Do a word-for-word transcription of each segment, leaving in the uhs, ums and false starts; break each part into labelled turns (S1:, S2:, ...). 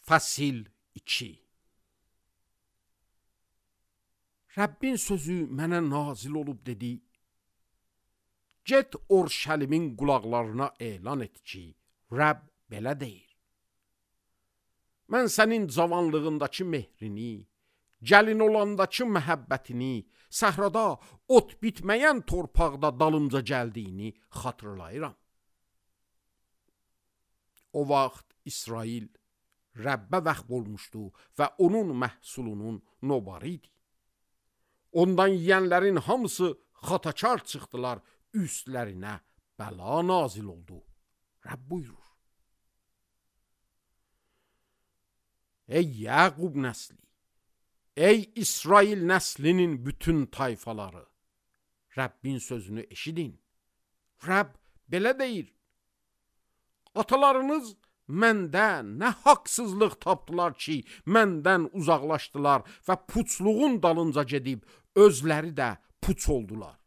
S1: Fəsil iki. Rəbbin sözü mənə nazil olub dedi: Get Orşəlimin qulaqlarına elan et ki, Rəbb belə deyir: Mən sənin cavanlığındakı mehrini, gəlin olandakı məhəbbətini, səhrada ot bitməyən torpaqda dalımca gəldiyini xatırlayıram. O vaxt İsrail Rəbbə vəxb olmuşdu və onun məhsulunun nobarı idi. Ondan yiyənlərin hamısı xatakar çıxdılar, üstlərinə bəla nazil oldu. Rəbb buyurur: Ey Yaqub nəsli, ey İsrail nəslinin bütün tayfaları, Rəbbin sözünü eşidin. Rəbb belə deyir: Atalarınız məndə nə haqsızlıq tapdılar ki, məndən uzaqlaşdılar və puçluğun dalınca gedib, özləri də puç oldular.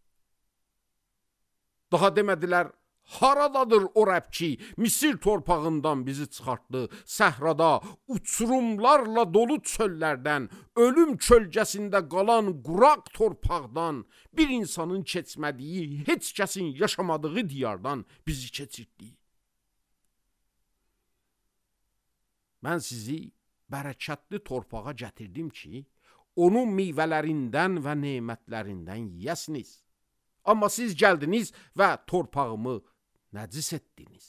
S1: Daha demədilər: Haradadır o Rəbb ki, Misir torpağından bizi çıxartdı, səhrada, uçurumlarla dolu çöllərdən, ölüm kölgəsində qalan quraq torpaqdan, bir insanın keçmədiyi, heç kəsin yaşamadığı diyardan bizi keçirtdi. Mən sizi bərəkətli torpağa gətirdim ki, onun meyvələrindən və nemətlərindən yiyəsiniz. Amma siz gəldiniz və torpağımı nəcis etdiniz.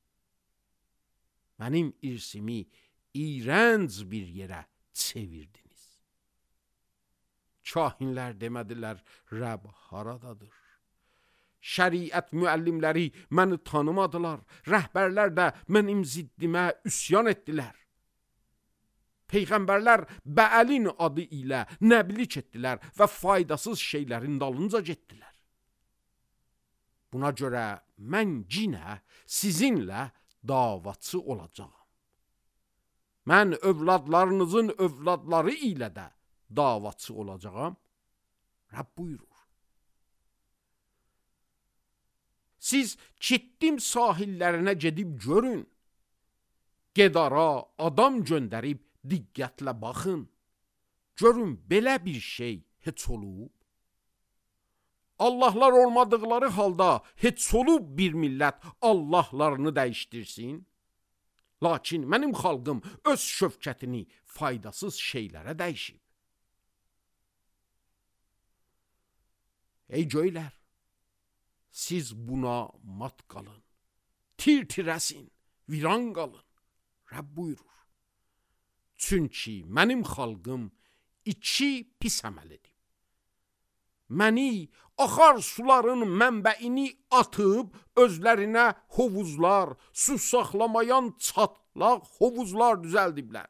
S1: Mənim irsimi iyrənc bir yerə çevirdiniz. Kahinlər demədilər: Rəbb haradadır? Şəriət müəllimləri məni tanımadılar, rəhbərlər də mənim ziddimə üsyan etdilər. Peyğəmbərlər Bəəlin adı ilə nəblik etdilər və faydasız şeylərin dalınca getdilər. Buna görə mən yenə sizinlə davaçı olacağam. Mən övladlarınızın övladları ilə də davaçı olacağam. Rəbb buyurur: Siz Kittim sahillərinə gedib görün. Gedara adam göndərib diqqətlə baxın. Görün, belə bir şey heç olub? Allahlar olmadıqları halda heç olub bir millət Allahlarını dəyişdirsin? Lakin mənim xalqım öz şövkətini faydasız şeylərə dəyişib. Ey göylər, siz buna mat qalın, tir-tirəsin, viran qalın. Rəbb buyurur: Çünki mənim xalqım iki pis əməl edib. Məni axar suların mənbəini atıb, özlərinə hovuzlar, su saxlamayan çatlaq hovuzlar düzəldiblər.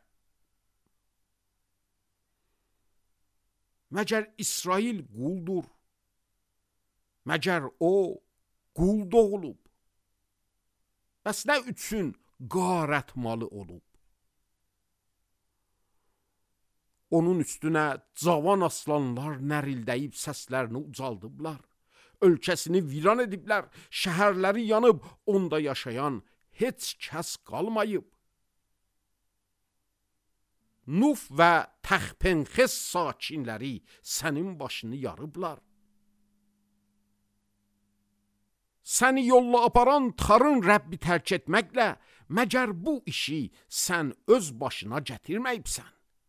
S1: Məgər İsrail quldur? Məgər o qul doğulub? Bəs nə üçün qarət malı olub? Onun üstünə cavan aslanlar nərildəyib səslərini ucaldıblar. Ölkəsini viran ediblər, şəhərləri yanıb, onda yaşayan heç kəs qalmayıb. Nuf və Təxpenxes sakinləri sənin başını yarıblar. Səni yolla aparan tarın Rəbbi tərk etməklə, məgər bu işi sən öz başına gətirməyibsən?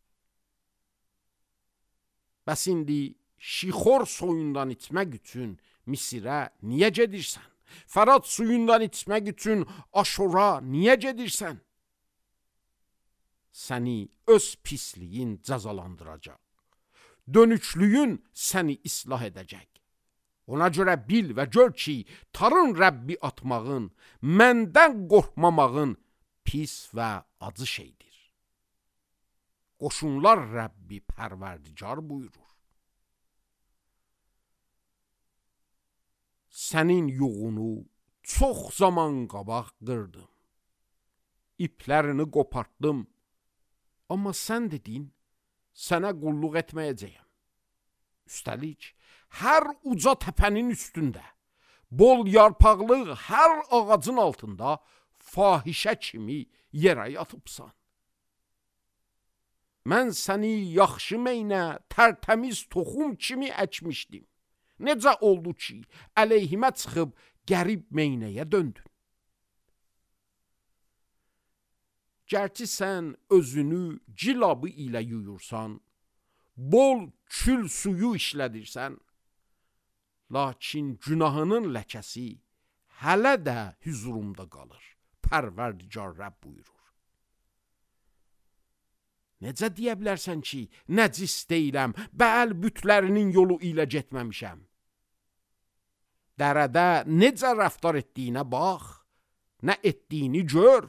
S1: Bəs indi Şixor soyundan içmək üçün Misirə niyə gedirsən? Fərat suyundan içmək üçün Aşora niyə gedirsən? Səni öz pisliyin cəzalandıracaq. Dönüklüyün səni islah edəcək. Ona görə bil və gör ki, tarın Rəbbi atmağın, məndən qorxmamağın pis və acı şeydir. Qoşunlar Rəbbi pərverdigar buyurur: Sənin yuğunu çox zaman qabaq qırdım. İplərini qopartdım. Amma sən dedin, sənə qulluq etməyəcəyəm. Üstəlik, hər uca təpənin üstündə, bol yarpaqlı hər ağacın altında fahişə kimi yerə yatıbsan. mən səni yaxşı meynə, tərtəmiz toxum kimi əkmişdim. Necə oldu ki, əleyhimə çıxıb qərib meynəyə döndün? Gərçi sən özünü cilabı ilə yuyursan, bol kül suyu işlədirsən, lakin günahının ləkəsi hələ də hüzurumda qalır. Pərverdigar Rəbb buyurur. Necə deyə bilərsən ki, nəcis deyiləm, bəl bütlərinin yolu ilə getməmişəm? Dərədə necə rəftar etdiyinə bax, nə etdiyini gör.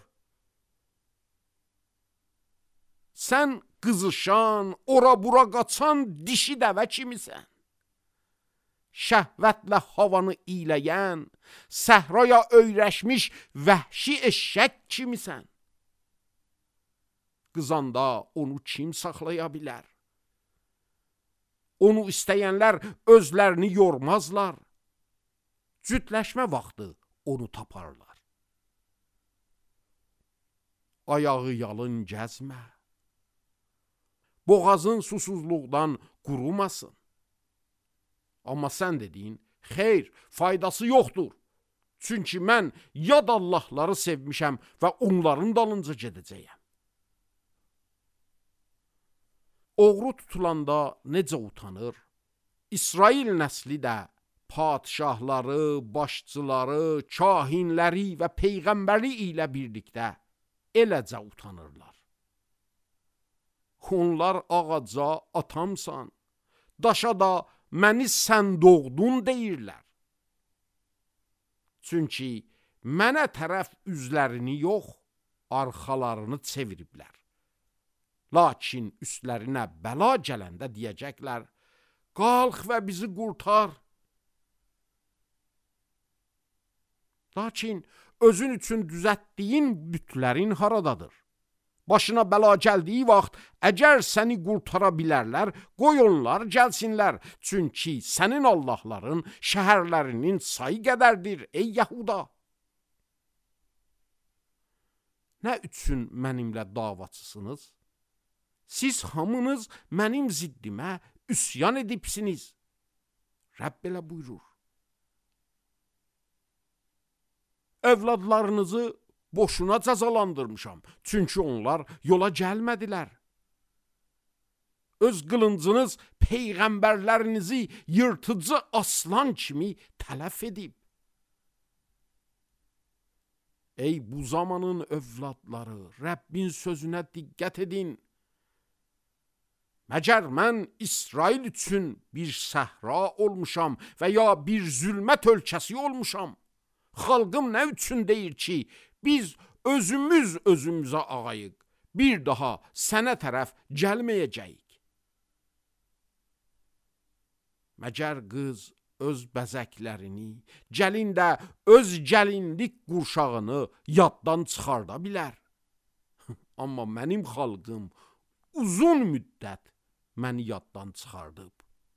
S1: Sən qızışan, ora-bura qaçan dişi dəvə kimisən. Şəhvətlə havanı iyləyən, səhraya öyrəşmiş vəhşi eşşək kimisən. Qızanda onu kim saxlaya bilər? Onu istəyənlər özlərini yormazlar. Cütləşmə vaxtı onu taparlar. Ayağı yalın gəzmə. Boğazın susuzluqdan qurumasın. Amma sən dediyin, xeyr, faydası yoxdur. Çünki mən yad Allahları sevmişəm və onların dalınca gedəcəyəm. Oğru tutulanda necə utanır? İsrail nəsli də padişahları, başçıları, kahinləri və peyğəmbəri ilə birlikdə eləcə utanırlar. Onlar ağaca atamsan, daşa da məni sən doğdun deyirlər. Çünki mənə tərəf üzlərini yox, arxalarını çeviriblər. Lakin üstlərinə bəla gələndə deyəcəklər, qalx və bizi qurtar. Lakin özün üçün düzətdiyin bütlərin haradadır? Başına bəla gəldiyi vaxt, əgər səni qurtara bilərlər, qoy onlar gəlsinlər. Çünki sənin Allahların şəhərlərinin sayı qədərdir, ey Yahuda. Nə üçün mənimlə davaçısınız? Siz hamınız mənim ziddimə üsyan edibsiniz. Rəbb belə buyurur. Övladlarınızı boşuna cəzalandırmışam. Çünki onlar yola gəlmədilər. Öz qılıncınız peyğəmbərlərinizi yırtıcı aslan kimi tələf edib. Ey bu zamanın övladları, Rəbbin sözünə diqqət edin. Məgər mən İsrail üçün bir səhra olmuşam və ya bir zülmət ölkəsi olmuşam? Xalqım nə üçün deyir ki, biz özümüz özümüzə ağayıq, bir daha sənə tərəf gəlməyəcəyik. Məgər qız öz bəzəklərini, gəlin də öz gəlinlik qurşağını yaddan çıxarda bilər. Amma mənim xalqım uzun müddət məni yaddan çıxardıb.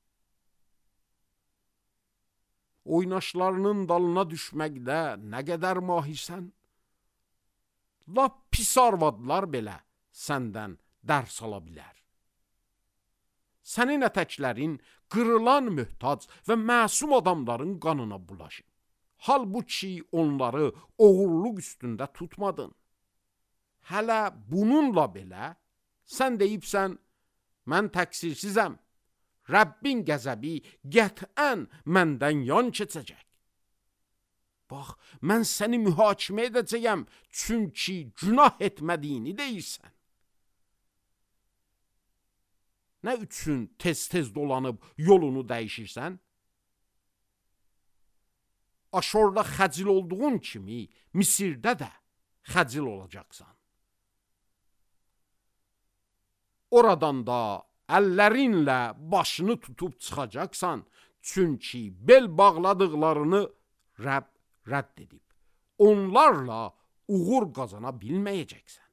S1: Oynaşlarının dalına düşməkdə nə qədər mahirsən? Lap pis arvadlar belə səndən dərs ala bilər. Sənin ətəklərin qırılan möhtac və məsum adamların qanına bulaşıb. Halbuki onları oğurluq üstündə tutmadın. Hələ bununla belə sən deyibsən, mən təqsirsizəm, Rəbbin qəzəbi qətən məndən yan keçəcək. Bax, mən səni mühakimə edəcəyəm, çünki günah etmədiyini deyirsən. Nə üçün tez-tez dolanıb yolunu dəyişirsən? Aşorda xəcil olduğun kimi, Misirdə də xəcil olacaqsan. Oradan da əllərinlə başını tutub çıxacaqsan, çünki bel bağladıqlarını Rəbb rədd edib. Onlarla uğur qazana bilməyəcəksən.